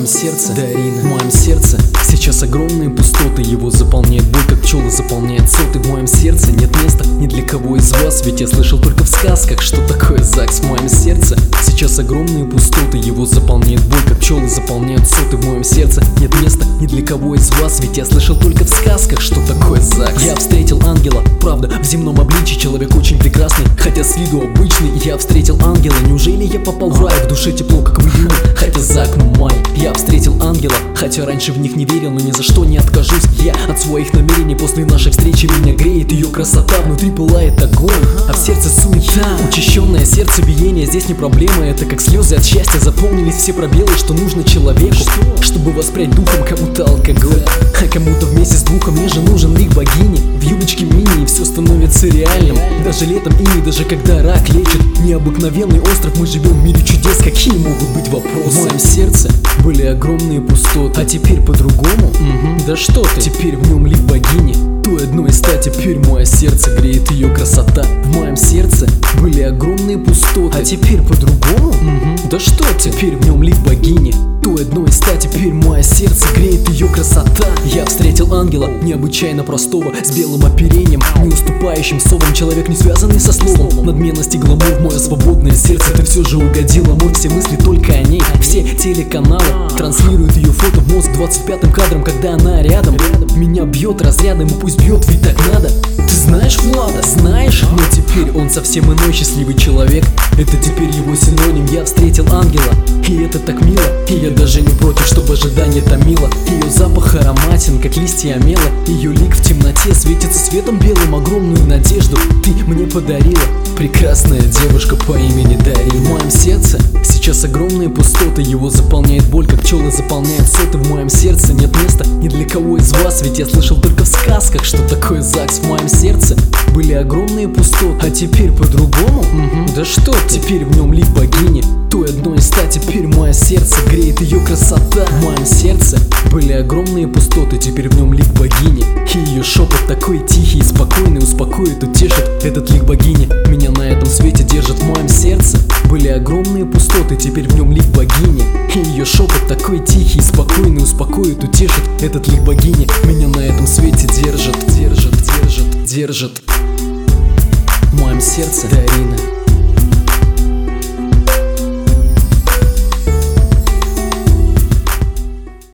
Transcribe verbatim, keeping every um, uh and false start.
моем сердце Дарина, в моем сердце сейчас огромные пустоты. Его заполняет боль, как пчелы заполняет соты. В моем сердце нет места ни для кого из вас, ведь я слышал только в сказках, что такое ЗАГС. В моем сердце сейчас огромные пустоты. Его заполняет боль, как пчелы заполняют соты. В моем сердце нет места ни для кого из вас, ведь я слышал только в сказках, что такое ЗАГС. Я встретил ангела, правда, в земном обличии. Человек очень прекрасный, хотя с виду обычный. Я встретил ангела, неужели я попал в рай? В душе тепло, как в июне, хотя за окном май. Я встретил ангела, хотя раньше в них не верил, но ни за что не откажусь я от своих намерений. После нашей встречи меня греет ее красота. Внутри пылает огонь, а в сердце суета. Учащенное сердцебиение здесь не проблема. Это как слезы от счастья. Заполнились все пробелы, что нужно человеку, чтобы воспрять духом. Кому-то алкоголь, а кому-то вместе с духом. Мне же нужен лик богини в юбочке мини, и все становится реальным. Даже летом и даже когда рак лечит. Необыкновенный остров, мы живем в мире чудес. Какие могут быть вопросы? В моем сердце были огромные пустоты, а теперь по-другому? Угу. Да что ты, теперь в нем лик богини. Той одной стать, теперь мое сердце греет ее красота. В моем сердце были огромные пустоты, а теперь по-другому? Угу. Да что ты, теперь в нем лик богини. Той одной стать, теперь мое сердце греет ее красота. Я встретил ангела, необычайно простого, с белым оперением, не уступающим совам. Человек, не связанный со словом. Надменность и гламур в мое свободное сердце. Ты все же угодил, амор, все мысли только о ней. Все телеканалы транслируют ее фото в мозг двадцать пятым кадром, когда она рядом. Меня бьет разрядом, и пусть бьет, ведь так надо. Ты знаешь Влада, знаешь? Но теперь он совсем иной счастливый человек. Это теперь его синоним. Я встретил ангела, и это так мило. И я даже не против, чтобы ожидание томило. Ее запах ароматен, как листья омела. Ее лик в темноте светится светом белым. Огромную надежду ты мне подарила, прекрасная девушка по имени Дарина. В моем сердце сейчас огромные пустоты. Его заполняет боль, как пчелы заполняют соты. В моем сердце нет места ни для кого из вас, ведь я слышал только в сказках, что такое ЗАГС. В моем сердце были огромные пустоты, а теперь по-другому? Угу. Да что ты, теперь в нем лик богини. Той одной стать, теперь мое сердце греет ее красота. В моем сердце были огромные пустоты, теперь в нем лик богини. И ее шепот такой тихий и спокойный, успокоит, утешит. Этот лик богини меня на этом свете держит. В моем сердце были огромные пустоты, теперь в нем лик богини. И ее шепот такой тихий и спокойный, успокоит, утешит. Этот лик богини меня на этом свете держит, держит, держит, держит. В моем сердце Дарина.